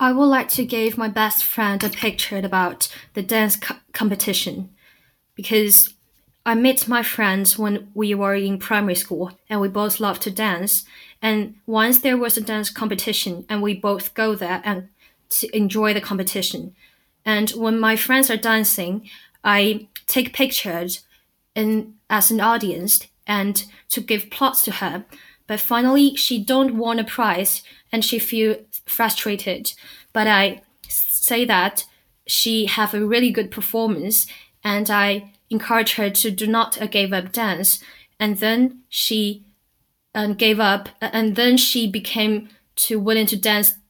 I would like to give my best friend a picture about the dance competition because I met my friends when we were in primary school and we both loved to dance. And once there was a dance competition and we both go there and to enjoy the competition. And when my friends are dancing, I take pictures as an audience and to give plots to her. But finally, she don't want a prize and she feel frustrated. But I say that she have a really good performance and I encourage her to do not give up dance. And then she gave up and then she became to willing to dance